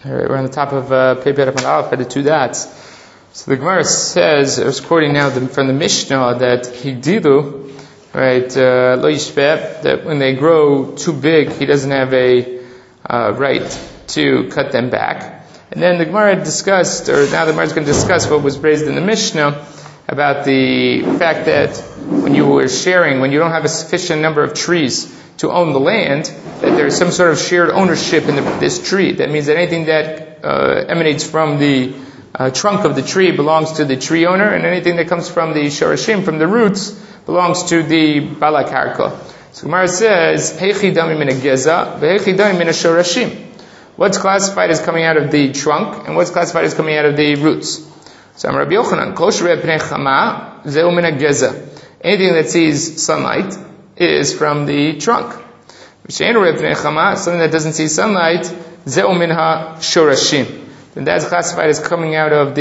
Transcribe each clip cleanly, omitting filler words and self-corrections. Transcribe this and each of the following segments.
All right, we're on the top of Pei Perek Aleph by the two dots. So the Gemara says, I was quoting now from the Mishnah, that Hidilu, right, Lo Yishpeh, that when they grow too big, he doesn't have a right to cut them back. And then the Gemara discussed, or now the Gemara is going to discuss what was raised in the Mishnah about the fact that when you were sharing, when you don't have a sufficient number of trees to own the land, that there's some sort of shared ownership in this tree. That means that anything that emanates from the trunk of the tree belongs to the tree owner, and anything that comes from the shorashim, from the roots, belongs to the Bala Karka. So Gemara says, Heichi dami min hageza, v'heichi dami min shorashim. What's classified as coming out of the trunk, and what's classified as coming out of the roots? So Amar Rabbi Yochanan, Kol shereh pnei chama, zeu min hageza. Anything that sees sunlight is from the trunk. Something that doesn't see sunlight, zeu min ha-shorashim. Then that's classified as coming out of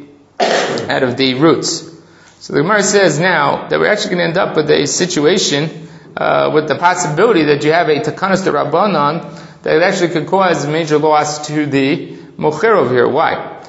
the roots. So the Gemara says now that we're actually going to end up with a situation with the possibility that you have a takanas de Rabbanan that actually could cause major loss to the mocher over here. Why?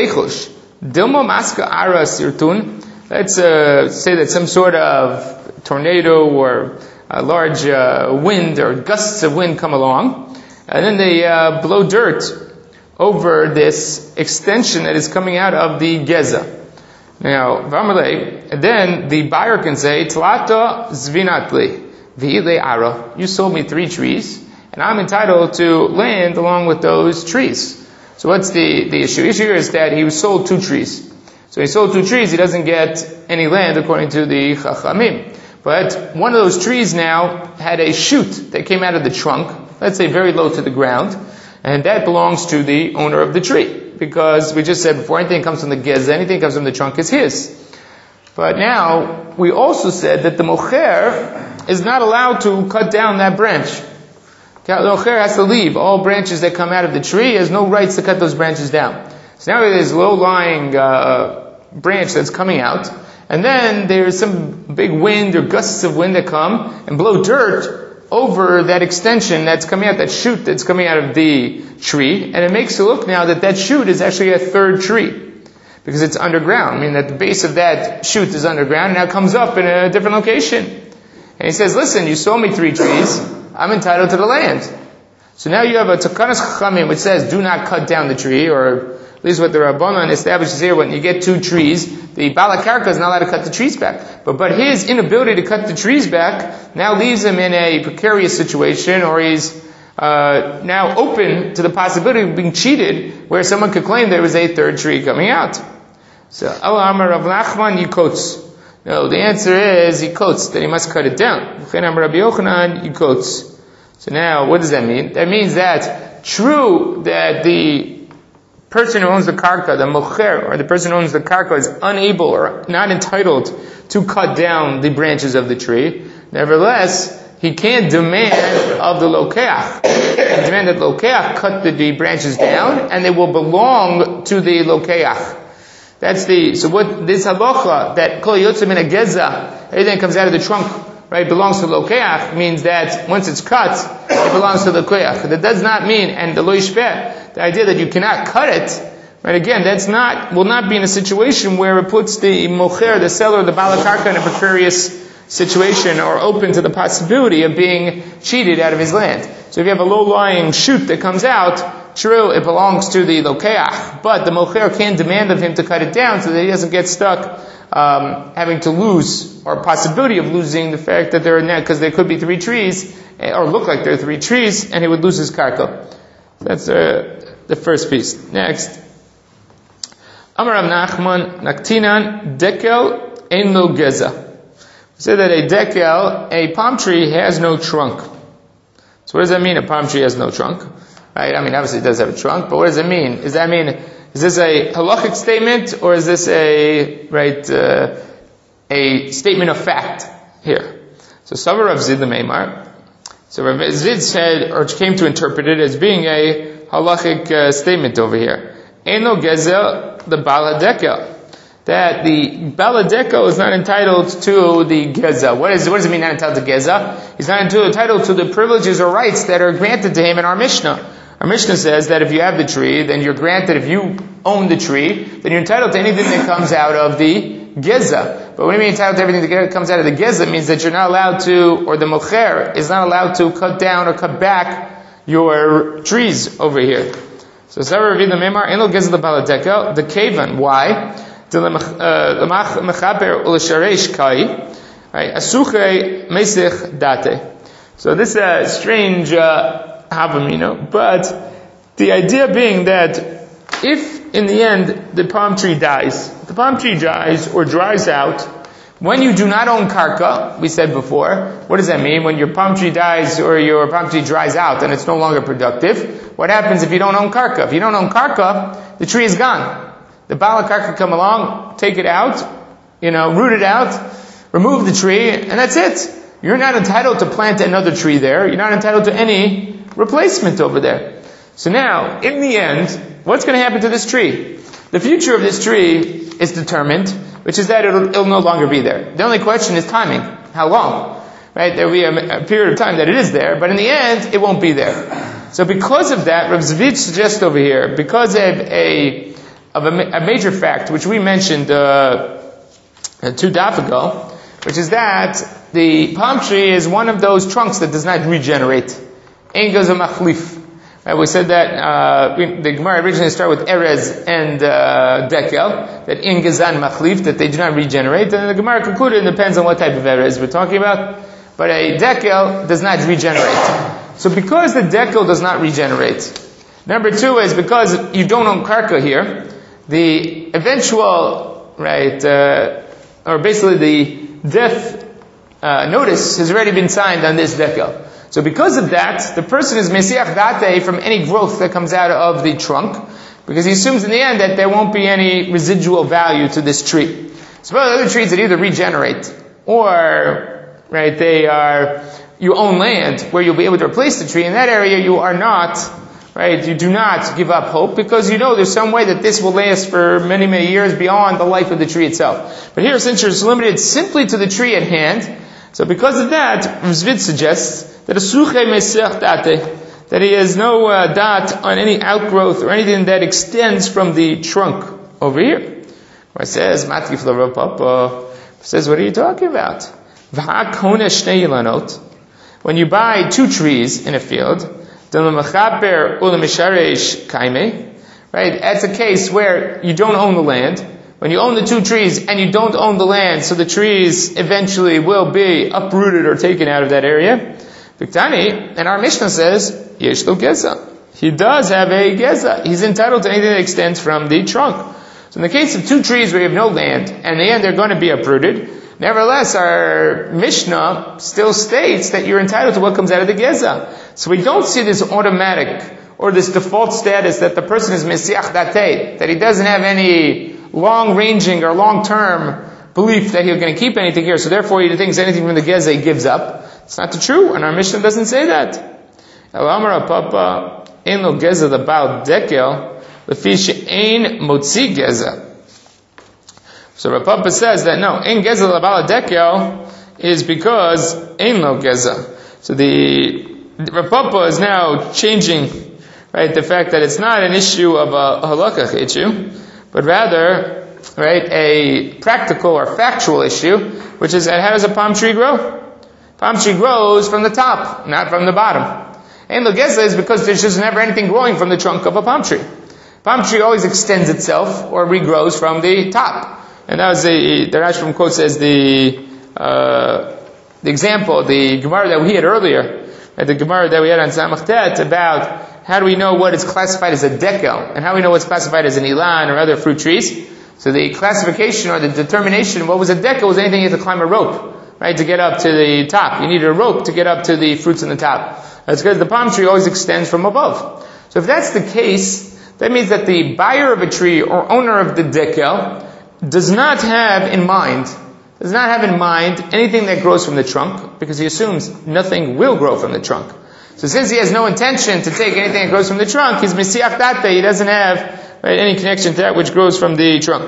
Dilma maska ara sirtun. Let's say that some sort of tornado or a large wind or gusts of wind come along, and then they blow dirt over this extension that is coming out of the geza. Now, and then the buyer can say, Tlata zvinatli v'ile ara. You sold me 3 trees, and I'm entitled to land along with those trees. So what's the issue? The issue here is that he sold 2 trees. So he sold 2 trees, he doesn't get any land according to the Chachamim. But one of those trees now had a shoot that came out of the trunk, let's say very low to the ground, and that belongs to the owner of the tree. Because we just said before, anything comes from the geza, anything comes from the trunk is his. But now, we also said that the mocher is not allowed to cut down that branch. The mocher has to leave. All branches that come out of the tree, he has no rights to cut those branches down. So now there's low-lying branch that's coming out, and then there's some big wind or gusts of wind that come and blow dirt over that extension that's coming out, that shoot that's coming out of the tree, and it makes it look now that shoot is actually a 3rd tree, because it's underground. I mean that the base of that shoot is underground, and now comes up in a different location. And he says, listen, you sold me 3 trees, I'm entitled to the land. So now you have a Takanas Chachamim which says, do not cut down the tree, or at least what the Rabbanan establishes here, when you get 2 trees, the Bala Karka is not allowed to cut the trees back. But his inability to cut the trees back now leaves him in a precarious situation, or he's now open to the possibility of being cheated, where someone could claim there was a 3rd tree coming out. So, Allah Amar Rav Nachman yikots. No, the answer is he quotes that he must cut it down. So now, what does that mean? That means that true that the person who owns the karka, the mocher, or the person who owns the karka, is unable or not entitled to cut down the branches of the tree. Nevertheless, he can't demand of the lokeach. He can demand that lokeach cut the branches down, and they will belong to the lokeach. So what this halacha, that kol yotzei min hageza, everything that comes out of the trunk, right, belongs to lokeach, means that once it's cut, it belongs to the lokeach. That does not mean, and the lo yishpeh, the idea that you cannot cut it, right, again, will not be in a situation where it puts the mocher, the seller, the bala karka in a precarious situation, or open to the possibility of being cheated out of his land. So if you have a low-lying shoot that comes out, true, it belongs to the lokeach, but the mocher can't demand of him to cut it down so that he doesn't get stuck having to lose, or possibility of losing the fact that because there could be 3 trees, or look like there are 3 trees, and he would lose his karka. That's the first piece. Next. Amar Rav Nachman, Naktinan, Dekel, Ein Lo Geza. We say that a dekel, a palm tree, has no trunk. So what does that mean, a palm tree has no trunk? Right? I mean, obviously it does have a trunk, but what does it mean? Is this a halachic statement, or is this a statement of fact here? So Savar Rav Zid Meimar. So Rav Zid said, or came to interpret it as being a halachic statement over here. Eno gezel the bala dekel. That the bala dekel is not entitled to the geza. What does it mean not entitled to geza? He's not entitled to the privileges or rights that are granted to him in our Mishnah. Our Mishnah says that if you have the tree, then you're granted, if you own the tree, then you're entitled to anything that comes out of the geza. But when you mean entitled to everything that comes out of the geza, it means that you're not allowed to, or the mocher is not allowed to cut down or cut back your trees over here. So Sarah Ravid Lememar, Enel Geza the Baladekel, the Kavan. Why? Right? Asuche Mesich Date. So this is a strange Havamino, but the idea being that if in the end the palm tree dies, or dries out, when you do not own karka, we said before, what does that mean? When your palm tree dies or your palm tree dries out and it's no longer productive, what happens if you don't own karka? If you don't own karka, the tree is gone. The Bala karka come along, take it out, root it out, remove the tree, and that's it. You're not entitled to plant another tree there. You're not entitled to any replacement over there. So now, in the end, what's going to happen to this tree? The future of this tree is determined, which is that it'll no longer be there. The only question is timing. How long? Right? There will be a period of time that it is there, but in the end, it won't be there. So because of that, Rav Zvich suggests over here, because of a major fact, which we mentioned 2 daf ago, which is that the palm tree is one of those trunks that does not regenerate. Ein gaza machlif. We said that the Gemara originally started with Erez and Dekel, that in Gazan Machlif, that they do not regenerate. And the Gemara concluded it depends on what type of Erez we're talking about. But a Dekel does not regenerate. So because the Dekel does not regenerate, number two is because you don't own karka here, the eventual, or basically the death notice has already been signed on this Dekel. So because of that, the person is mesiach date from any growth that comes out of the trunk, because he assumes in the end that there won't be any residual value to this tree. So other trees that either regenerate, or, you own land where you'll be able to replace the tree. In that area you are not, you do not give up hope, because you know there's some way that this will last for many, many years beyond the life of the tree itself. But here, since you're limited simply to the tree at hand, so because of that, Rizvid suggests that that he has no dot on any outgrowth or anything that extends from the trunk over here. Where it says, Matkif Rav Papa says, what are you talking about? When you buy 2 trees in a field, right? That's a case where you don't own the land. When you own the 2 trees and you don't own the land, so the trees eventually will be uprooted or taken out of that area. Viktani, and our Mishnah says, Yesh lo geza. He does have a geza. He's entitled to anything that extends from the trunk. So in the case of 2 trees where you have no land, and in the end they're going to be uprooted, nevertheless our Mishnah still states that you're entitled to what comes out of the geza. So we don't see this automatic, or this default status that the person is mesiach date, that he doesn't have any long-ranging or long-term belief that he's going to keep anything here, so therefore he thinks anything from the geza he gives up. It's not true, and our Mishnah doesn't say that. El Amar Papa ein lo geza the Baal Dekel lefi she'ein motzi geza. So Rav Papa says that no, ein geza the Baal Dekel is because ein lo geza. So the Rav Papa is now changing, the fact that it's not an issue of a halakha issue, but rather, a practical or factual issue, which is how does a palm tree grow? Palm tree grows from the top, not from the bottom. And the geza is because there's just never anything growing from the trunk of a palm tree. Palm tree always extends itself or regrows from the top. And that was the Rashbam quote says the example, the Gemara that we had earlier, the Gemara that we had on Samach Tet about how do we know what is classified as a dekel, and how we know what's classified as an ilan or other fruit trees. So the classification or the determination, what was a dekel, was anything you had to climb a rope, to get up to the top. You needed a rope to get up to the fruits in the top. That's because the palm tree always extends from above. So if that's the case, that means that the buyer of a tree or owner of the dekel does not have in mind anything that grows from the trunk, because he assumes nothing will grow from the trunk. So since he has no intention to take anything that grows from the trunk, he's mesiach date, he doesn't have any connection to that which grows from the trunk.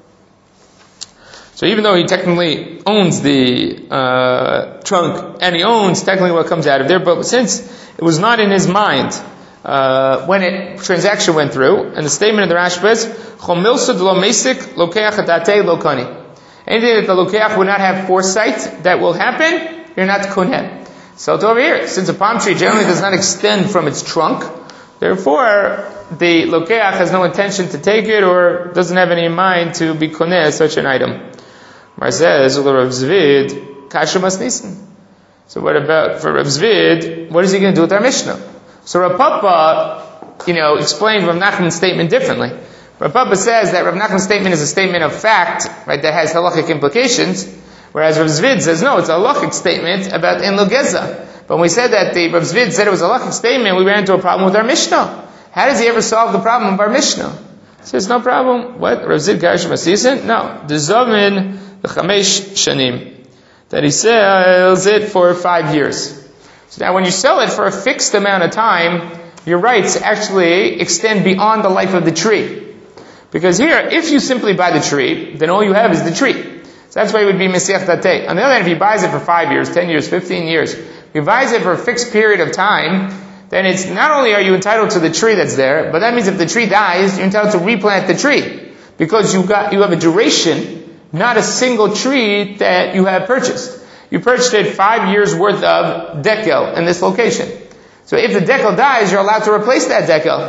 So even though he technically owns the trunk, and he owns technically what comes out of there, but since it was not in his mind when a transaction went through, and the statement of the Rashba is, Chomilsa de lo mesik lokeach adate lo kani. Anything that the lokeach would not have foresight that will happen, you're not koneh. So to over here, since a palm tree generally does not extend from its trunk, therefore the lokeach has no intention to take it or doesn't have any in mind to be koneh such an item. Mar says, Rav Zvid, kasha mas nisan. So what about for Rav Zvid? What is he going to do with our Mishnah? So Rav Papa, explained Rav Nachman's statement differently. Rav Papa says that Rav Nachman's statement is a statement of fact, right, that has halachic implications, whereas Rav Zvid says, no, it's a halachic statement about in Lugeza. But when we said that Rav Zvid said it was a halachic statement, we ran into a problem with our Mishnah. How does he ever solve the problem of our Mishnah? He says, no problem. What? Rav Zvid Garish Masisin? No. The Zomin, the Chamesh Shanim. That he sells it for 5 years. So now when you sell it for a fixed amount of time, your rights actually extend beyond the life of the tree. Because here, if you simply buy the tree, then all you have is the tree. So that's why it would be Mesiach Dateh. On the other hand, if he buys it for 5 years, 10 years, 15 years, if he buys it for a fixed period of time, then it's not only are you entitled to the tree that's there, but that means if the tree dies, you're entitled to replant the tree. Because you have a duration, not a single tree that you have purchased. You purchased it 5 years worth of dekel in this location. So if the dekel dies, you're allowed to replace that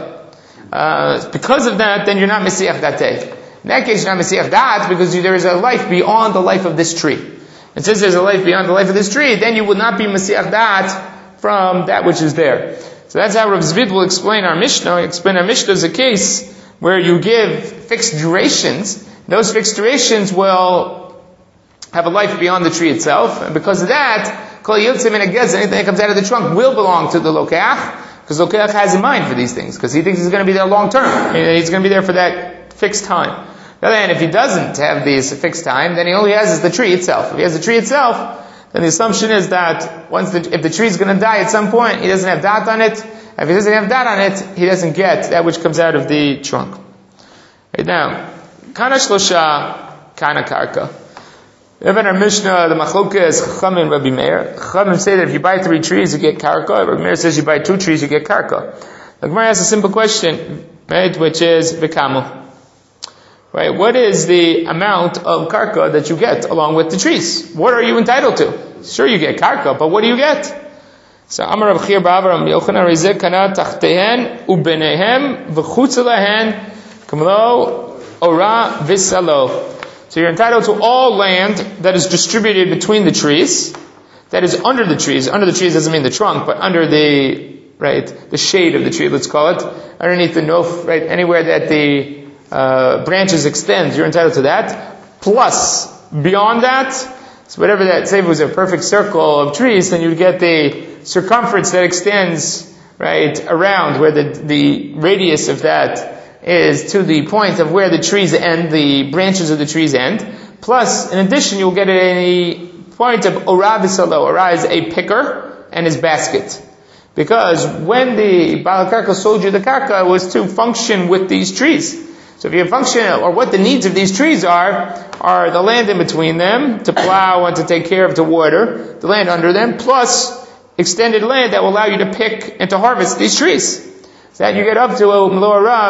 dekel. Because of that, then you're not Mesiach Dateh. In that case, you're not Mesiach Dat because there is a life beyond the life of this tree. And since there's a life beyond the life of this tree, then you would not be Mesiach Dat from that which is there. So that's how Rav Zvid will explain our Mishnah. He'll explain our Mishnah as a case where you give fixed durations. Those fixed durations will have a life beyond the tree itself, and because of that, Kol Yotzim and anything that comes out of the trunk will belong to the Lokeach, because Lokeach has in mind for these things, because he thinks he's going to be there long term, and he's going to be there for that fixed time. On the other hand, if he doesn't have this fixed time, then he only has is the tree itself. If he has the tree itself, then the assumption is that if the tree is going to die at some point, he doesn't have dat on it. If he doesn't have dat on it, he doesn't get that which comes out of the trunk. Right now, Kana Shlosha, Kana Karka. Even our Mishnah, the Machloka is Chacham and Rabbi Meir. Chachamim say that if you buy 3 trees, you get Karka. Rabbi Meir says you buy 2 trees, you get Karka. The Gemara asks a simple question, right, which is V'kamu. Right, what is the amount of Karka that you get along with the trees? What are you entitled to? Sure, you get Karka, but what do you get? So Amar Rav Chir Ba'avar Yochanan Rizeh Kana Tachtehen Ubenehem V'chutz Lahen Kamlo Ora V'salo. So you're entitled to all land that is distributed between the trees, that is under the trees. Under the trees doesn't mean the trunk, but under the shade of the tree, let's call it. Underneath the nof, right, anywhere that the branches extend, you're entitled to that. Plus, beyond that, so whatever that, say if it was a perfect circle of trees, then you'd get the circumference that extends, right, around where the radius of that is to the point of where the trees end, the branches of the trees end. Plus, in addition, you'll get a point of Ora V'salo. Ora is a picker and his basket. Because when the Baal Karka sold you the Karka, it was to function with these trees. So if you function, or what the needs of these trees are the land in between them, to plow and to take care of, to water, the land under them, plus extended land that will allow you to pick and to harvest these trees. So that you get up to Ora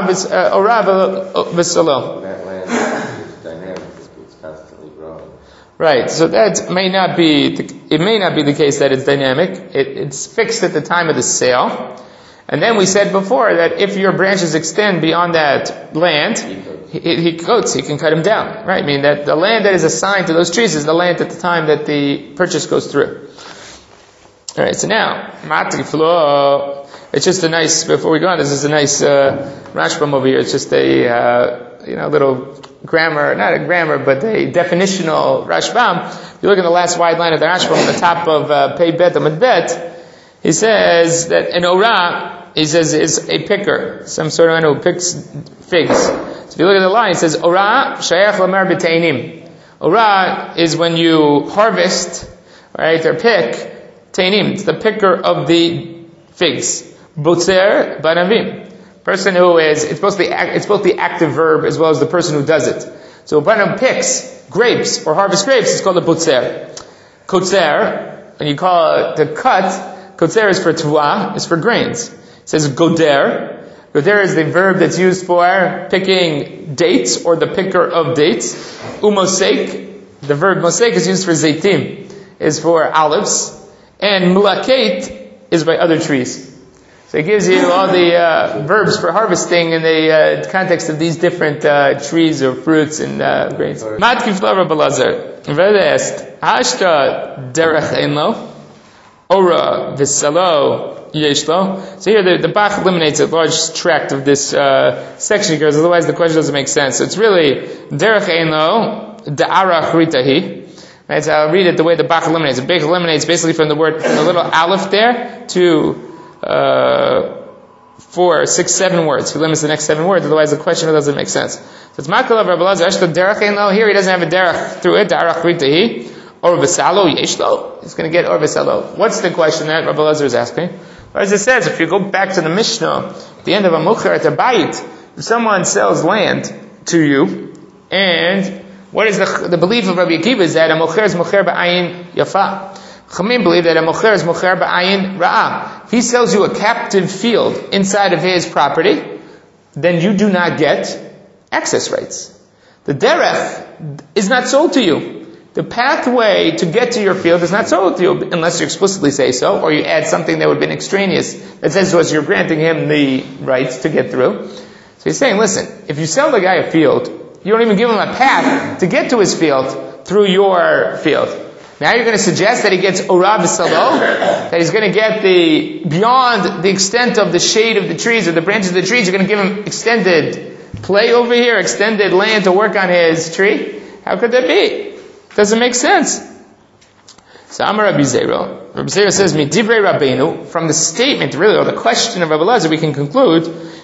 V'salo. That land is dynamic, it's constantly growing. Right, so that may not be the case that it's dynamic. It's fixed at the time of the sale. And then we said before that if your branches extend beyond that land, he can cut them down. Right, I mean that the land that is assigned to those trees is the land at the time that the purchase goes through. Alright, so now, it's just a nice, before we go on, this is a nice Rashbam over here. It's just a little grammar, not a grammar, but a definitional Rashbam. If you look at the last wide line of the Rashbam on the top of Pei Bet Amud Bet, he says that an Ora, he says, is a picker, some sort of one who picks figs. So if you look at the line, it says Ora Shayach Lamer B'Teinim. Ora is when you harvest, right, or pick Teinim. It's the picker of the figs. Botzer Banavim. Person who is, it's both the active verb as well as the person who does it. So Banam picks grapes or harvests grapes, it's called a Botzer. Kotzer, when you call it the cut, Kotzer is for Tva, is for grains. It says goder. Goder is the verb that's used for picking dates or the picker of dates. Umosek, the verb mosek is used for zaitim, is for olives. And mulaket is by other trees. So it gives you all the verbs for harvesting in the context of these different trees or fruits and grains. Matkif la Rabbi Elazar. Rabbi asked, Hashta derech einlo, ora v'salo yeshlo. So here the Bach eliminates a large tract of this section because otherwise the question doesn't make sense. So it's really derech einlo da'arach ritahi. Right, so I'll read it the way the Bach eliminates. The Bach eliminates basically from the word, from the little aleph there to 4, 6, 7 words. He limits the next 7 words, otherwise the question doesn't make sense. So it's Makalav Rabbi Elazar, Ashta derech einlo, here he doesn't have a derech through it, Da'arach ritahi, or v'salo yeshlo. He's going to get or v'salo. What's the question that Rabbi Elazar is asking? Well, as it says, if you go back to the Mishnah, at the end of a mucher at a bayit, if someone sells land to you, and what is the belief of Rabbi Akiva is that a mocher is mocher ba'ayin yafa. Chamim believe that a mocher is mocher ba'ayin ra'ah. If he sells you a captive field inside of his property, then you do not get access rights. The derech is not sold to you. The pathway to get to your field is not sold to you unless you explicitly say so, or you add something that would have been extraneous that says to us you're granting him the rights to get through. So he's saying, listen, if you sell the guy a field, you don't even give him a path to get to his field through your field. Now you're going to suggest that he gets Ora v'salo, that he's going to get beyond the extent of the shade of the trees or the branches of the trees, you're going to give him extended play over here, extended land to work on his tree? How could that be? Doesn't make sense. So Amar Rabbi Zera. Rabbi Zera says, Midivrei Rabbeinu, from the statement, really, or the question of Rabbi Elazar, we can conclude,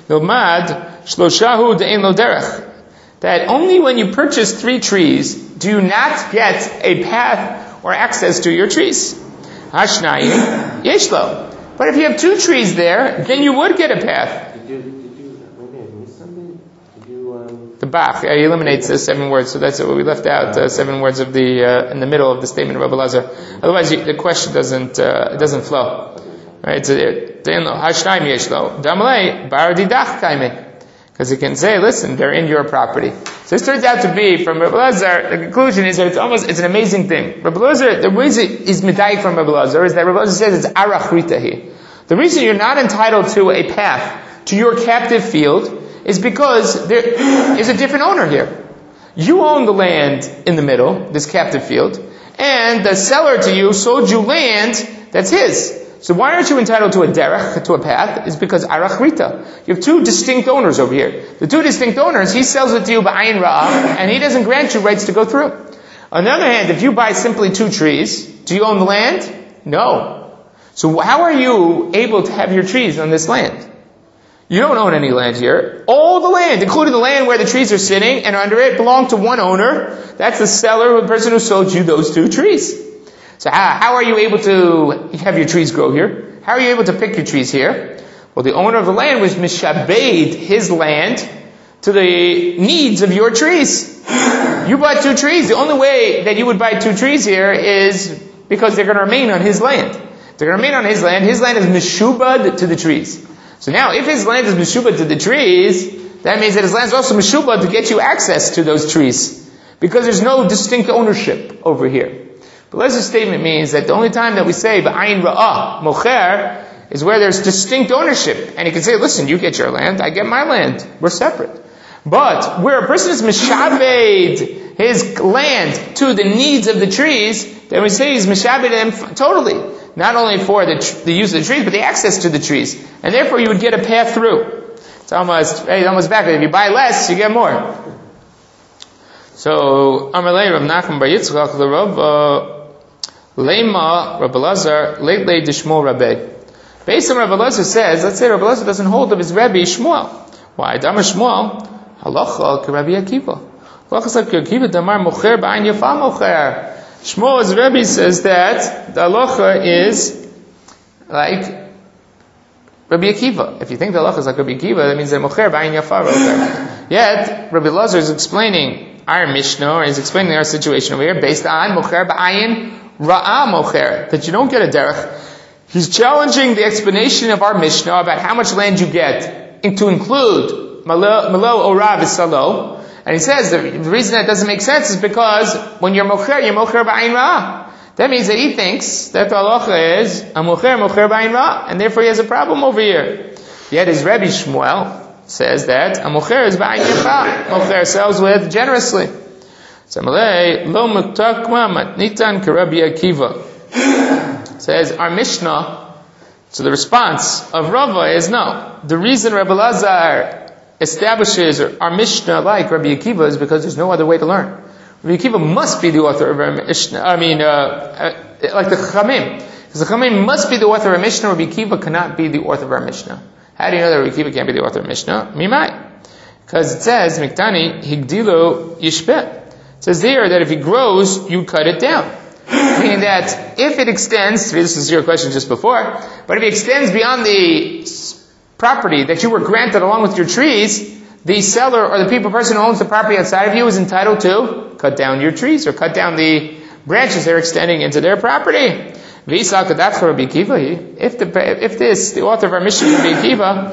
Yilmad Shloshahu de'en lo derech, that only when you purchase 3 trees do you not get a path or access to your trees. Hashnayim yeshlo. But if you have 2 trees there, then you would get a path. Did you maybe I missed something? The Bach, he eliminates the 7 words, so that's what we left out, 7 words of in the middle of the statement of Rabbi Elazar. Otherwise, the question doesn't flow. Right? So, Hashnayim yeshlo. Damlei bar didach kaime. Because he can say, listen, they're in your property. So this turns out to be, from Rabbi Elazar, the conclusion is that it's an amazing thing. Rabbi Elazar, the reason is medayik from Rabbi Elazar is that Rabbi Elazar says it's arach ritahi. The reason you're not entitled to a path to your captive field is because there is a different owner here. You own the land in the middle, this captive field, and the seller to you sold you land that's his. So why aren't you entitled to a derech, to a path? Is because arach rita. You have 2 distinct owners over here. The 2 distinct owners, he sells it to you ba'ayin ra'ah, and he doesn't grant you rights to go through. On the other hand, if you buy simply 2 trees, do you own the land? No. So how are you able to have your trees on this land? You don't own any land here. All the land, including the land where the trees are sitting and under it, belong to one owner. That's the seller, the person who sold you those 2 trees. So how are you able to have your trees grow here? How are you able to pick your trees here? Well, the owner of the land was mishabed his land to the needs of your trees. You bought 2 trees. The only way that you would buy 2 trees here is because they're going to remain on his land. They're going to remain on his land. His land is mishubad to the trees. So now, if his land is mishubad to the trees, that means that his land is also mishubad to get you access to those trees. Because there's no distinct ownership over here. But Elazar's statement means that the only time that we say ba'ayin ra'ah, mocher, is where there's distinct ownership. And he can say, listen, you get your land, I get my land. We're separate. But where a person is mishabed his land to the needs of the trees, then we say he's mishabed him totally. Not only for the use of the trees, but the access to the trees. And therefore you would get a path through. It's almost backwards. If you buy less, you get more. So, Amalei Rav Nachman Bar Yitzchak l'Rav Leima Rabbi Elazar Leitlei Dishmo Rabbi. Based on Rabbi Elazar says, let's say Rabbi Elazar doesn't hold of his Rebbe Shmuel. Why? Damar Shmuel halacha ke Rabbi Akiva. Halacha like Rabbi Akiva damar mocher ba'ayin yafa mocher. Shmuel's Rebbe says that the halacha is like Rabbi Akiva. If you think the halacha is like Rabbi Akiva, that means that mocher ba'ayin yafa mocher. Yet Rabbi Elazar is explaining our Mishnah, or he's explaining our situation over here based on mocher ba'ayin ra'ah mocher, that you don't get a derech. He's challenging the explanation of our Mishnah about how much land you get to include Malo, Ora, V'Salo. And he says the reason that doesn't make sense is because when you're Mocher Ba'ain Ra'ah. That means that he thinks that the halacha is a Mocher Ba'ain Ra'ah, and therefore he has a problem over here. Yet his Rebbe Shmuel says that a Mocher is Ba'ain Yafa. Mocher sells with generously. Samalei lo mutakma matnitan k'Rabbi Akiva. Says our Mishnah. So the response of Rava is no. The reason Rabbi Lazar establishes our Mishnah like Rabbi Akiva is because there's no other way to learn. Rabbi Akiva must be the author of our Mishnah. Like the Chachamim, because the Chachamim must be the author of our Mishnah. Rabbi Akiva cannot be the author of our Mishnah. How do you know that Rabbi Akiva can't be the author of Mishnah? Mimai, because it says Miktani Higdilo Yishpeh. It says there that if he grows, you cut it down. Meaning that if it extends, this is your question just before, but if it extends beyond the property that you were granted along with your trees, the seller or the person who owns the property outside of you is entitled to cut down your trees or cut down the branches they're extending into their property. If the author of our Mishnah is Rabbi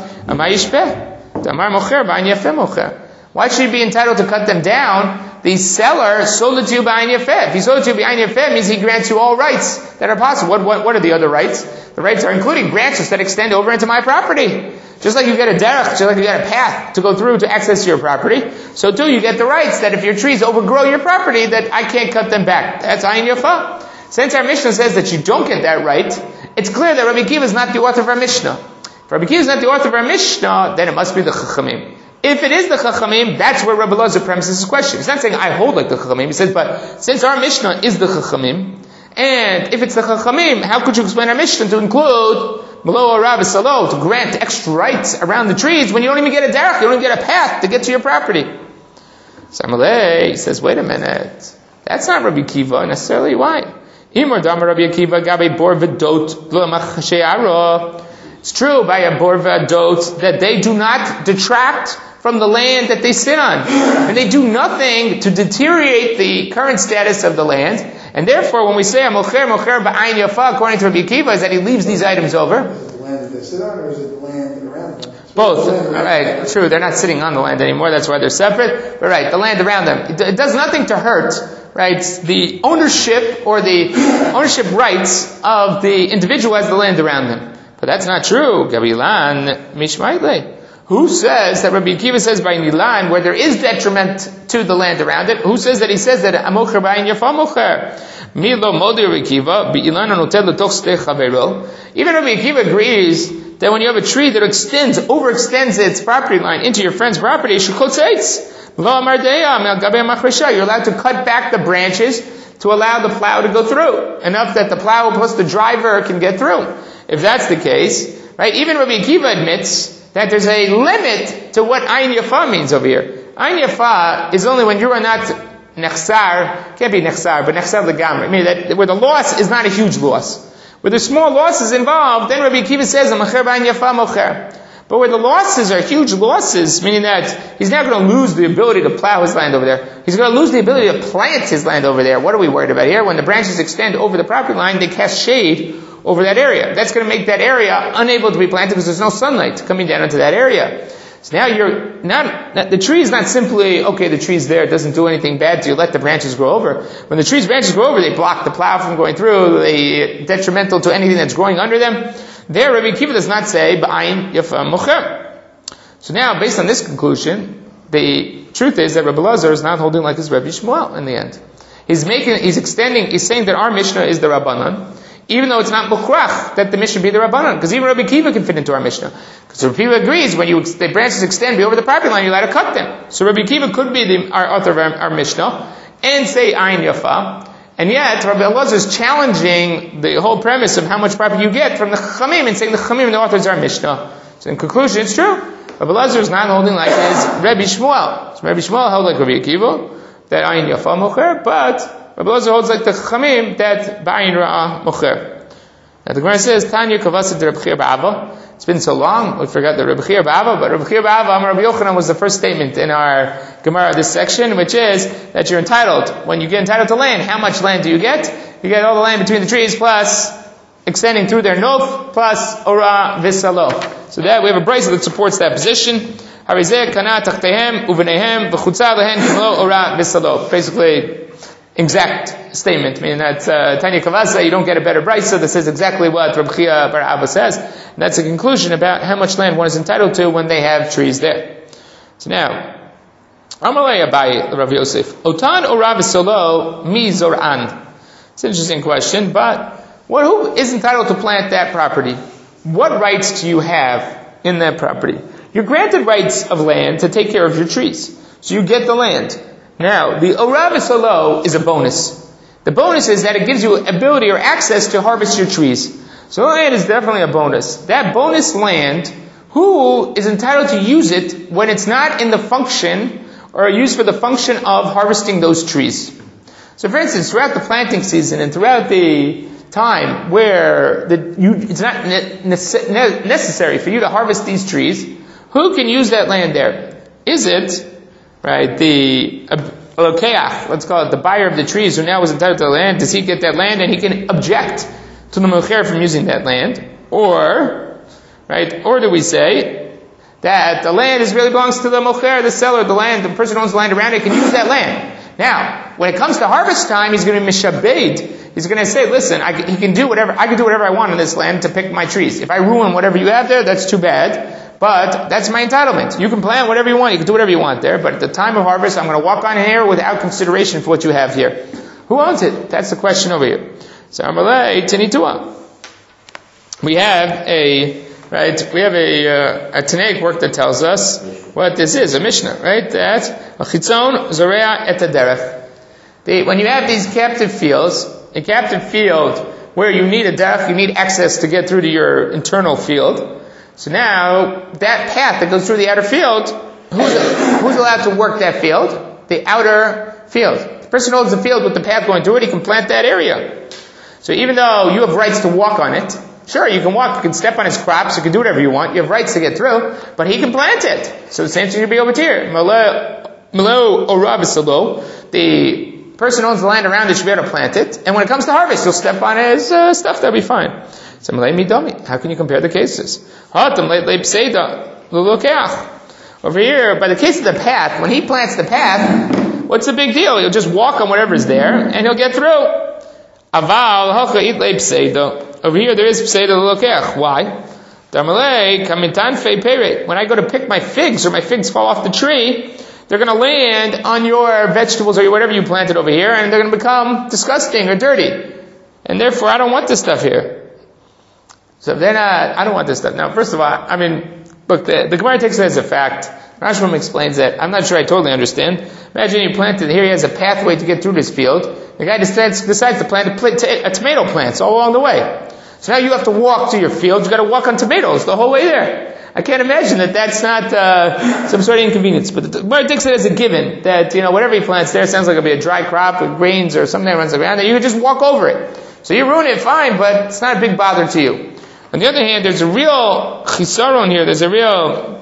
Akiva, why should he be entitled to cut them down? The seller sold it to you b'ayin yafeh. If he sold it to you b'ayin yafeh, it means he grants you all rights that are possible. What are the other rights? The rights are including branches that extend over into my property. Just like you get a derech, just like you get a path to go through to access your property, so too you get the rights that if your trees overgrow your property, that I can't cut them back. That's ayin yafeh. Since our Mishnah says that you don't get that right, it's clear that Rabbi Akiva is not the author of our Mishnah. If Rabbi Akiva is not the author of our Mishnah, then it must be the Chachamim. If it is the Chachamim, that's where Rabbi Lazar premises his question. He's not saying I hold like the Chachamim. He says, but since our Mishnah is the Chachamim, and if it's the Chachamim, how could you explain our Mishnah to include Malo or Rav Salo, to grant extra rights around the trees when you don't even get a derech, you don't even get a path to get to your property? Samalei says, wait a minute. That's not Rabbi Akiva necessarily. Why? It's true by a borvadot that they do not detract from the land that they sit on. And they do nothing to deteriorate the current status of the land. And therefore, when we say a mocher ba'ayin yafa, according to Rabbi Akiva, is that he leaves these items over. Is it the land that they sit on, or is it the land around them? Both. All right, true. They're not sitting on the land anymore. That's why they're separate. But right, the land around them. It does nothing to hurt, right, the ownership or the ownership rights of the individual who has the land around them. But that's not true. Gabilan Mishmaitle. Who says that Rabbi Akiva says by Nilan, where there is detriment to the land around it, who says that he says that Amocher ba'ayin yafa mocher? Milo modi Rabbi Akiva, bi'ilan anotel l'toch stei chavero. Even Rabbi Akiva agrees that when you have a tree that overextends its property line into your friend's property, shukotzeitz. Lo amar deya me'al gabei machresha. You're allowed to cut back the branches to allow the plow to go through. Enough that the plow plus the driver can get through. If that's the case, right, even Rabbi Akiva admits that there's a limit to what ayin yafa means over here. Ayin yafa is only when you are not nechsar, can't be nechsar, but nechsar legamri, meaning that where the loss is not a huge loss. Where there's small losses involved, then Rabbi Akiva says, mocher ba'ayin yafa mocher. But where the losses are huge losses, meaning that he's not going to lose the ability to plow his land over there. He's going to lose the ability to plant his land over there. What are we worried about here? When the branches extend over the property line, they cast shade over that area. That's going to make that area unable to be planted because there's no sunlight coming down into that area. So now the tree is not simply, okay, the tree's there, it doesn't do anything bad to you, let the branches grow over. When the tree's branches grow over, they block the plow from going through, they detrimental to anything that's growing under them. There, Rabbi Akiva does not say, ba'ayin yafa mocher. So now, based on this conclusion, the truth is that Rabbi Lazar is not holding like his Rabbi Shmuel in the end. He's saying that our Mishnah is the Rabbanan, even though it's not mukhrach that the Mishnah be the Rabbanan, because even Rabbi Akiva can fit into our Mishnah. Because Rabbi Akiva agrees, when the branches extend over the property line, you're allowed to cut them. So Rabbi Akiva could be our author of our Mishnah, and say ayin yafa, and yet Rabbi Elazar is challenging the whole premise of how much property you get from the Chachamim, and saying the Chachamim are the authors of our Mishnah. So in conclusion, it's true. Rabbi Elazar is not holding like his Rabbi Shmuel. So Rabbi Shmuel held like Rabbi Akiva, that ayin yafa mocher, but Rabbi Elazar holds like the Chachamim, that ba'ayin ra'ah mocher. Now the Gemara says, Tanya kavasid Rabbi Chia ba'ava. It's been so long, we forgot the Rabbi Chia ba'ava, but Rabbi Chia ba'ava, Amar Rabbi Yochanan was the first statement in our Gemara, this section, which is that you're entitled, when you get entitled to land, how much land do you get? You get all the land between the trees plus extending through their nof plus ora v'salo. So that we have a brisa that supports that position. Harizeh kana tachtehem uvenehem v'chutza lehen kimlo ora v'salo. Basically, exact statement, meaning that Tanya Kavasa, you don't get a better brisa that says exactly what Reb Chia bar Abba says. And that's a conclusion about how much land one is entitled to when they have trees there. So now, Amalei Abai Rav Yosef, Otan ora v'salo mi zor'an. It's an interesting question, but who is entitled to plant that property? What rights do you have in that property? You're granted rights of land to take care of your trees. So you get the land. Now, the ora v'salo is a bonus. The bonus is that it gives you ability or access to harvest your trees. So land is definitely a bonus. That bonus land, who is entitled to use it when it's not in the function or used for the function of harvesting those trees? So for instance, throughout the planting season and throughout the time where it's not necessary for you to harvest these trees, who can use that land there? Is it, right, the lokeach, let's call it the buyer of the trees who now is entitled to the land? Does he get that land and he can object to the mocher from using that land? Or do we say that the land really belongs to the mocher, the seller, the land, the person who owns the land around it can use that land? Now, when it comes to harvest time, he's going to be mishabed. He's going to say, listen, I can do whatever I want on this land to pick my trees. If I ruin whatever you have there, that's too bad. But that's my entitlement. You can plant whatever you want, you can do whatever you want there, but at the time of harvest, I'm going to walk on here without consideration for what you have here. Who owns it? That's the question over here. So, Amalei Tinitua. We have a Tanaic work that tells us what this is, a Mishnah, right? That a chitzon zorea et derech. When you have these captive fields, a captive field where you need a derech, you need access to get through to your internal field. So now, that path that goes through the outer field, who's allowed to work that field? The outer field. The person who owns the field with the path going through it, he can plant that area. So even though you have rights to walk on it, sure, you can walk, you can step on his crops, you can do whatever you want, you have rights to get through, but he can plant it. So the same thing should be over here. Malo ora v'salo, the person who owns the land around it should be able to plant it, and when it comes to harvest, you'll step on his stuff, that'll be fine. So malei midomi, how can you compare the cases? Over here, by the case of the path, when he plants the path, what's the big deal? He'll just walk on whatever's there, and he'll get through. Aval hocha itlei pseido. Over here there is pseido l'lokeach. Why? Damalei kamitan fei peret. When I go to pick my figs, or my figs fall off the tree, they're going to land on your vegetables or whatever you planted over here, and they're going to become disgusting or dirty. And therefore, I don't want this stuff here. So then, I don't want this stuff. Now, first of all, look, the Gemara takes it as a fact. Rashbam explains that. I'm not sure I totally understand. Imagine you planted, here he has a pathway to get through this field. The guy decides to plant a tomato plants all along the way. So now you have to walk to your field. You've got to walk on tomatoes the whole way there. I can't imagine that that's not some sort of inconvenience. But the Gemara takes it as a given that, whatever he plants there sounds like it'll be a dry crop with grains or something that runs around, that you can just walk over it. So you ruin it, fine, but it's not a big bother to you. On the other hand, there's a real chisaron here. There's a real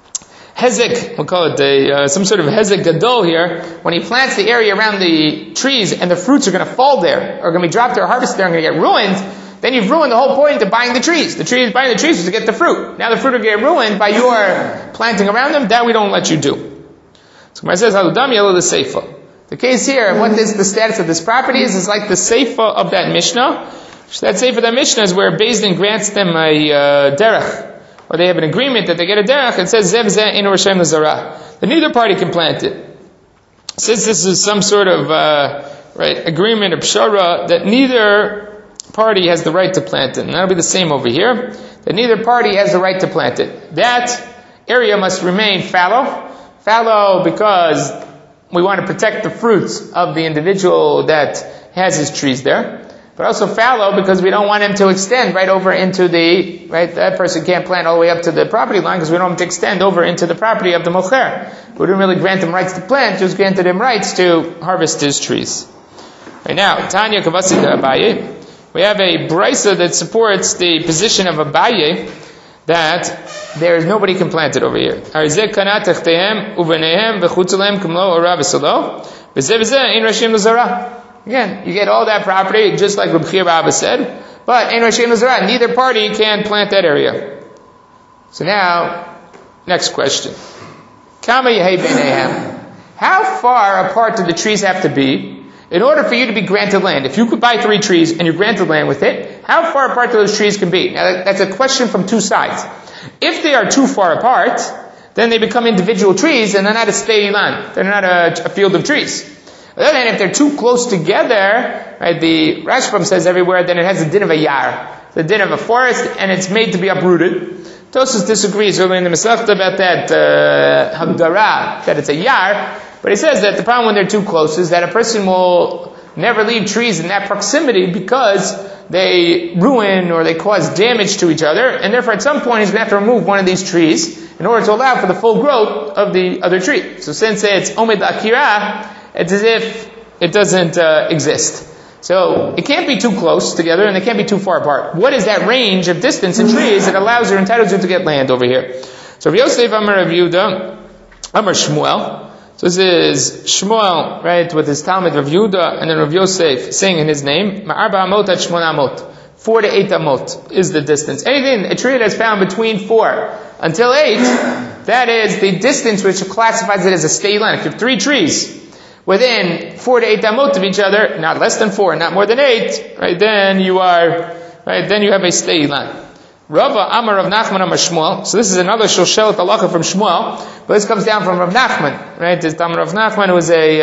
hezek, we'll call it some sort of hezek gadol here. When he plants the area around the trees and the fruits are going to fall there, or going to be dropped or harvested there and going to get ruined, then you've ruined the whole point of buying the trees. Buying the trees was to get the fruit. Now the fruit will get ruined by your planting around them. That we don't let you do. So Gemara says, "Haludam yelo the seifa." The case here, what is the status of this property is like the seifa of that Mishnah. That seifa of that Mishnah is where Beis Din grants them a derech, or they have an agreement that they get a derech, and says zev zeh inu Hashem l'zara, that neither party can plant it. Since this is some sort of agreement or pshara, that neither party has the right to plant it, and that'll be the same over here. That neither party has the right to plant it. That area must remain fallow because we want to protect the fruits of the individual that has his trees there. But also fallow because we don't want him to extend right over into that person can't plant all the way up to the property line because we don't want him to extend over into the property of the mocher. We didn't really grant him rights to plant, just granted him rights to harvest his trees. Right now, Tanya Kavasi Abaye, we have a brisa that supports the position of Abaye that there is nobody can plant it over here. Again, you get all that property, just like Reb Chia Abba said, But neither party can plant that area. So now, next question. How far apart do the trees have to be in order for you to be granted land? If you could buy 3 trees and you're granted land with it, how far apart do those trees can be? Now, that's a question from 2 sides. If they are too far apart, then they become individual trees and they're not a stay land. They're not a field of trees. On the other hand, if they're too close together, right, the Rashbam says everywhere, then it has the din of a yar, the din of a forest, and it's made to be uprooted. Tosfos disagrees early in the Masechta about that Hagdara, that it's a yar, but he says that the problem when they're too close is that a person will never leave trees in that proximity because they ruin or they cause damage to each other, and therefore at some point he's going to have to remove one of these trees in order to allow for the full growth of the other tree. So since it's Omed Akira, it's as if it doesn't exist. So it can't be too close together and they can't be too far apart. What is that range of distance in trees that allows or entitles you to get land over here? So Rav Yosef Amar Rav Yehuda Amar Shmuel. So this is Shmuel, right, with his Talmud Rav Yehuda, and then Rav Yosef saying in his name, Ma'arba amot at Shmona amot. 4 to 8 amot is the distance. Anything, a tree that's found between 4 until 8, that is the distance which classifies it as a stay land. If you have 3 trees within 4 to 8 amot of each other, not less than 4, not more than 8, right, then you have a stay land. Rava Amar Rav Nachman Amar Shmuel. So this is another Shoshelet Halacha from Shmuel, but this comes down from Rav Nachman, right? This Rav Nachman was the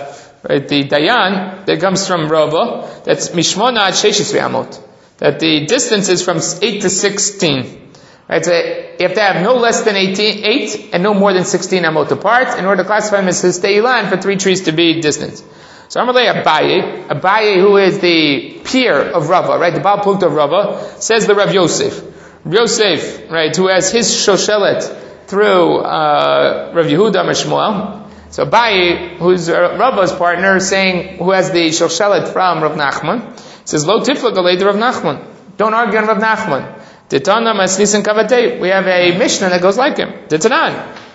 Dayan that comes from Rava. That's Mishmona ad Sheshis Amot. That the distance is from 8 to 16. Right? So you have to have no less than 8 and no more than 16 amot apart in order to classify them as stay land for 3 trees to be distant. So Amalei Abaye, who is the peer of Rava, right, the Baal Plukta of Rava, says the Rav Yosef. Rav Yosef, right, who has his Shoshelet through Rav Yehuda Amar Shmuel. So Abaye, who's Rava's partner, saying, who has the Shoshelet from Rav Nachman, says, Lo tiflak alei Rav Nachman. Don't argue on Rav Nachman. Titana Masnisan Kavatei. We have a Mishnah that goes like him. Titanan.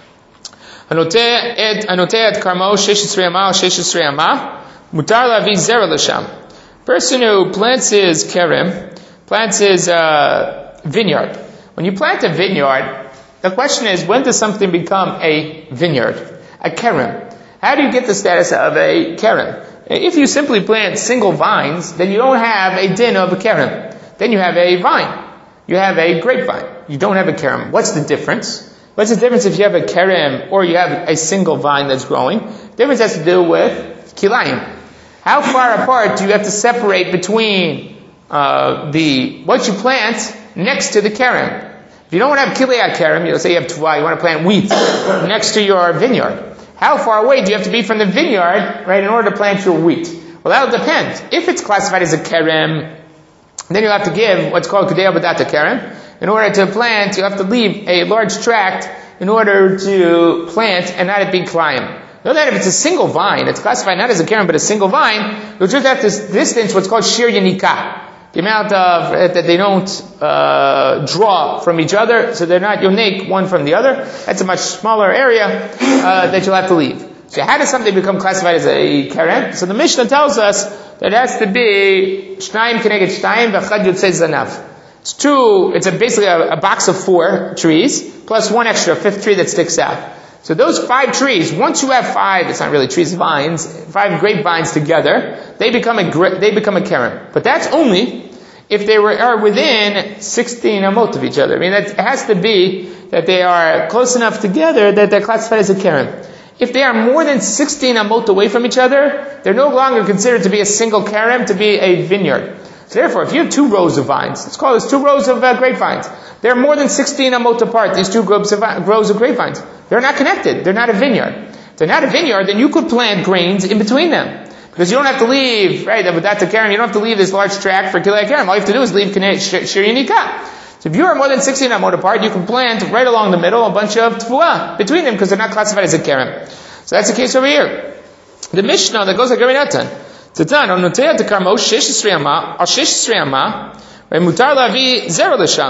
Anotea et Karmo Sheshesrei Amah Sheshesrei Amah. Mutar lavi zera l'sham. Person who plants his kerem, plants his vineyard. When you plant a vineyard, the question is, when does something become a vineyard? A kerem. How do you get the status of a kerem? If you simply plant single vines, then you don't have a din of a kerem. Then you have a vine. You have a grapevine. You don't have a kerem. What's the difference? What's the difference if you have a kerem or you have a single vine that's growing? The difference has to do with kilayim. How far apart do you have to separate between what you plant next to the kerem? If you don't want to have kilei kerem, you'll say you have tuvah, you want to plant wheat next to your vineyard. How far away do you have to be from the vineyard, right, in order to plant your wheat? Well, that'll depend. If it's classified as a kerem, then you'll have to give what's called kudei abadat kerem. In order to plant, you have to leave a large tract in order to plant and not it be kilayim. Know that if it's a single vine, it's classified not as a kerem but a single vine, you'll just have this distance, what's called shir yanika. The amount of that they don't draw from each other, so they're not yonik one from the other. That's a much smaller area that you'll have to leave. So how does something become classified as a kerem? So the Mishnah tells us that it has to be shnayim keneged shnayim v'chad yotzei zanav. It's basically a box of 4 trees plus one extra, a 5th tree that sticks out. So those 5 trees, once you have 5, it's not really trees, vines, 5 grapevines together, they become a kerem. But that's only if they are within 16 amot of each other. I mean, it has to be that they are close enough together that they're classified as a kerem. If they are more than 16 amot away from each other, they're no longer considered to be a single kerem, to be a vineyard. So therefore, if you have 2 rows of vines, let's call this 2 rows of grapevines. They're more than 16 amot apart, these 2 rows of grapevines. They're not connected. They're not a vineyard. If they're not a vineyard, then you could plant grains in between them. Because you don't have to leave, right, without the kerem, you don't have to leave this large tract for kilei kerem. All you have to do is leave shir yanika. So if you are more than 16 amot apart, you can plant right along the middle a bunch of tfuah between them because they're not classified as a kerem. So that's the case over here. The Mishnah that goes like Rabbi Natan. Tatan, on notea de karmo sheshesrei amah, al sheshesrei amah, mutar lavi zera l'sham.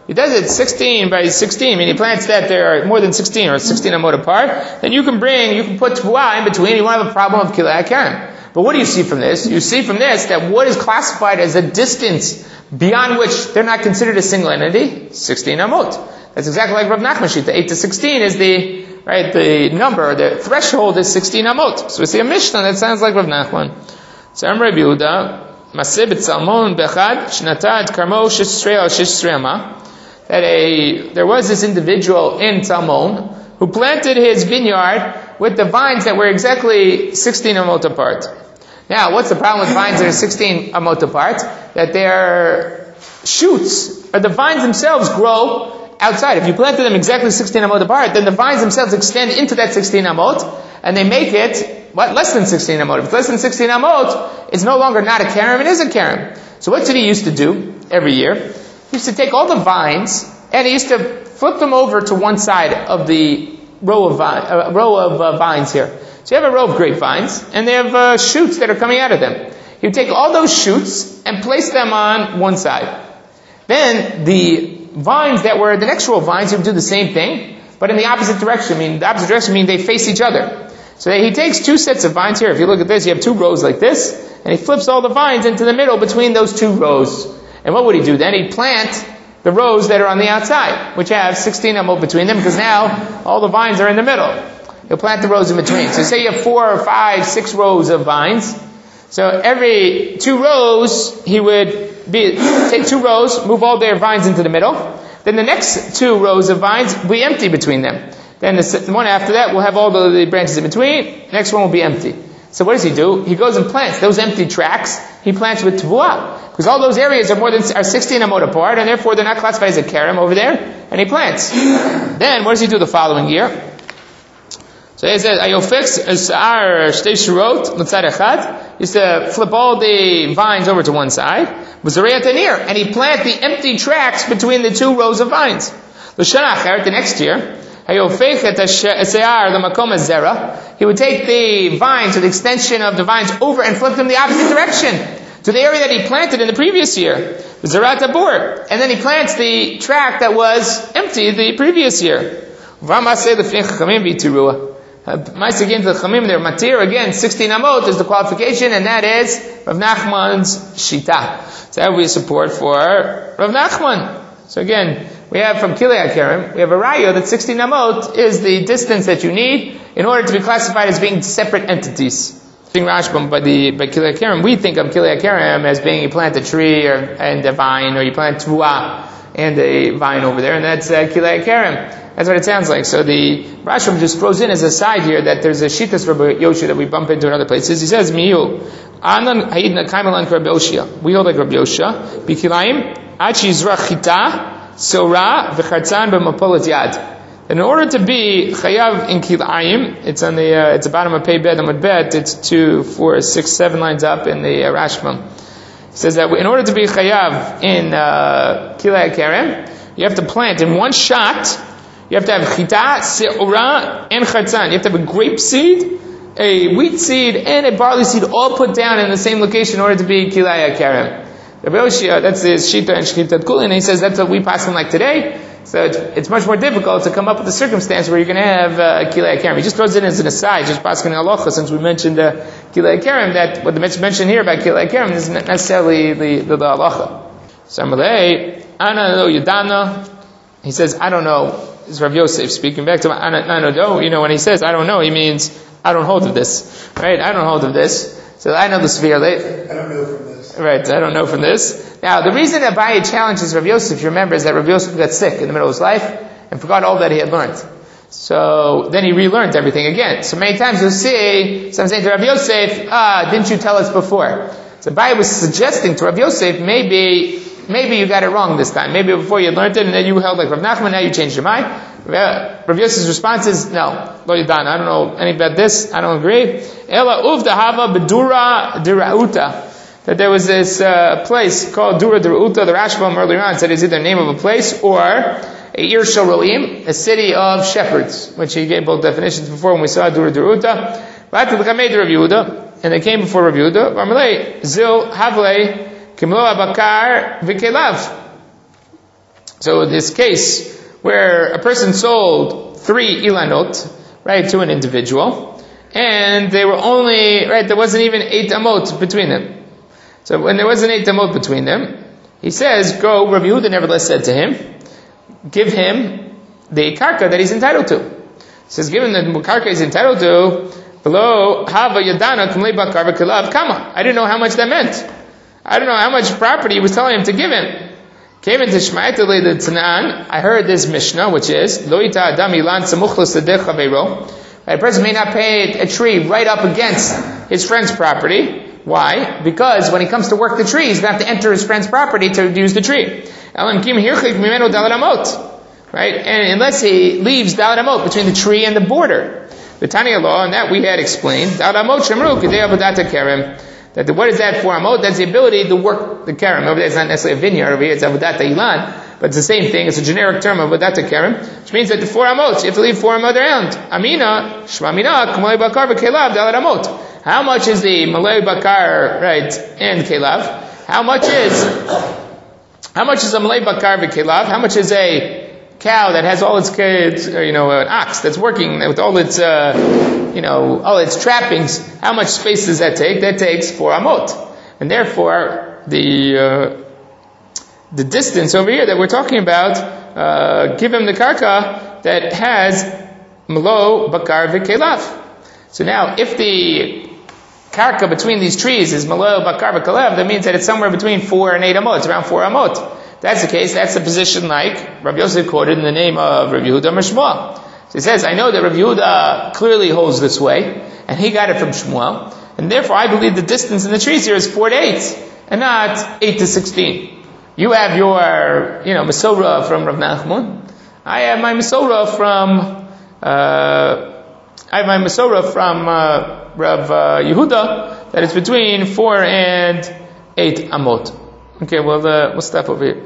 he does it 16 by 16, I mean he plants that there are more than 16 or 16 amot apart, then you can put Tevuah in between, you won't have a problem of Kilei HaKerem. But what do you see from this? You see from this that what is classified as a distance beyond which they're not considered a single entity? 16 amot. That's exactly like Rav Nachman Shita. 8 to 16 is the number, the threshold is 16 amot. So we see a Mishnah that sounds like Rav Nachman. So I'm Rabbi Yehuda, Maseh b'tzalmon bechad, shnata et karmo sheshrei ama. That there was this individual in Talmon who planted his vineyard with the vines that were exactly 16 amot apart. Now, what's the problem with vines that are 16 amot apart? That their shoots, or the vines themselves, grow outside. If you planted them exactly 16 amot apart, then the vines themselves extend into that 16 amot, and they make it, less than 16 amot. If it's less than 16 amot, it's no longer not a kerem, it is a kerem. So what did he used to do every year? He used to take all the vines, and he used to flip them over to one side of the row of vines here. So you have a row of grapevines, and they have shoots that are coming out of them. You take all those shoots and place them on one side. Then the vines that were the next row of vines, you would do the same thing, but in the opposite direction. They face each other. So he takes two sets of vines here. If you look at this, you have two rows like this, and he flips all the vines into the middle between those two rows. And what would he do then? He'd plant the rows that are on the outside, which have 16 amot between them, because now all the vines are in the middle. He'll plant the rows in between. So say you have 4 or 5, 6 rows of vines. So every 2 rows, he would take 2 rows, move all their vines into the middle. Then the next 2 rows of vines will be empty between them. Then the one after that will have all the branches in between. Next one will be empty. So what does he do? He goes and plants those empty tracts. He plants with Tevuah. Because all those areas are 16 amot apart, and therefore they're not classified as a kerem over there. And he plants. Then what does he do the following year? So he says, Ayofix sa'ar shtei shirot l'tzad echad. He used to flip all the vines over to one side. And he plant the empty tracts between the 2 rows of vines. L'shana acheret, the next year, he would take the vines, or the extension of the vines, over and flip them the opposite direction to the area that he planted in the previous year. And then he plants the tract that was empty the previous year. Again, 16 amot is the qualification, and that is Rav Nachman's shita. So that would be support for Rav Nachman. So again, we have from Kilei HaKerem, we have a raya that 16 amot is the distance that you need in order to be classified as being separate entities. Being Rashbam by Kilei HaKerem, we think of Kilei HaKerem as being you plant a tree and a vine, or you plant Tevuah and a vine over there, and that's Kilei HaKerem. That's what it sounds like. So the Rashbam just throws in as a side here that there's a Shitas Rabbi Yoshia that we bump into in other places. He says, Miyu, Anan Hayidna Kaimalan Rabbi Yoshia. We hold like Rabbi Yoshia. Bikilayim, Achi Zrachita, Sora, V'chartzan B'mapolat Yad. In order to be Chayav in Kilayim, it's on the, it's the bottom of Pei Bet Amud Bet, it's 2, 4, 6, 7 lines up in the Rashbam. It says that in order to be Chayav in Kilei HaKerem, you have to plant in one shot. You have to have chita, se'ura, and chatzan. You have to have a grape seed, a wheat seed, and a barley seed all put down in the same location in order to be Kilei HaKerem. Rabbi Yoshia, that's his shita and shchitat kulin, and he says that's what we pass on like today. So it's much more difficult to come up with a circumstance where you're going to have Kilei HaKerem. He just throws it as an aside, just passing halacha, since we mentioned Kilei HaKerem, that what the mention here about Kilei HaKerem is not necessarily the halacha. So Amalei, Ana lo yadana, he says, I don't know. This is Rav Yosef speaking back to Anado. When he says, I don't know, he means, I don't hold of this. Right? I don't hold of this. So I know the Svir. I don't know from this. Right, I don't know from this. Now, the reason Abaye challenges Rav Yosef, you remember, is that Rav Yosef got sick in the middle of his life and forgot all that he had learned. So then he relearned everything again. So many times you'll see, someone saying to Rav Yosef, didn't you tell us before? So Abaye was suggesting to Rav Yosef, maybe you got it wrong this time. Maybe before you learned it, and then you held like Rav Nachman, now you changed your mind. Rav Yosef's response is, no, lo yidan, I don't know any about this, I don't agree. Ela uvda hava bedura dirauta. That there was this place called Dura Dirauta. The Rashbam earlier on said it's either the name of a place or a Ir Shel Roim, a city of shepherds, which he gave both definitions before when we saw Dura Dirauta. And they came before Rav Yehuda. Varmelei Zil Havlei Kimlo Abakar Vikelav. So this case where a person sold 3 ilanot, right, to an individual, and they were only, right, there wasn't even 8 amot between them. So when there wasn't 8 amot between them, he says, go, Rabbi Yehuda nevertheless said to him, give him the karka that he's entitled to. He says, give him the karka he's entitled to, below, hava yadana kumlei bakar v'kilav kama. I didn't know how much that meant. I don't know how much property he was telling him to give him. Came into Shma'etele the Tanan, I heard this Mishnah, which is, Lo ita adam ilan samuch l'sadeh chaveiro. A person may not pay a tree right up against his friend's property. Why? Because when he comes to work the tree, he's going to have to enter his friend's property to use the tree. Right? And unless he leaves Dalad Amot between the tree and the border. The Tanya law, and that we had explained, Dalad Amot Shemru Kedei Avodat Kerem. That what is that for Amot? That's the ability to work the Kerem. Over there, it's not necessarily a vineyard, over here it's Avodat Ilan, but it's the same thing. It's a generic term of Avodat Kerem, which means that the 4 Amot, you have to leave 4 Amot around. Amina, Shma Mina, K'malei Bakar v'Kelav, Dalad Amot. How much is the Malay Bakar, right, and Kelav? How much is a Malay Bakar v'Kelav? How much is a cow that has all its kids, or, an ox that's working with all its, all its trappings? How much space does that take? That takes 4 amot. And therefore, the distance over here that we're talking about, give him the karka that has Malo Bakar v'Kelav. So now, if the karka between these trees is Malo Bakar v'Kelav, that means that it's somewhere between 4 and 8 amot. It's around 4 amot. If that's the case, that's the position like Rabbi Yosef quoted in the name of Rabbi Yehuda Shmuel. So he says, I know that Rabbi Yehuda clearly holds this way, and he got it from Shmuel, and therefore I believe the distance in the trees here is 4 to 8, and not 8 to 16. You have your, Masorah from Rav Nachman. I have my Masorah from Rav Yehuda, that it's between 4 and 8 amot. Okay, well, we'll stop over here.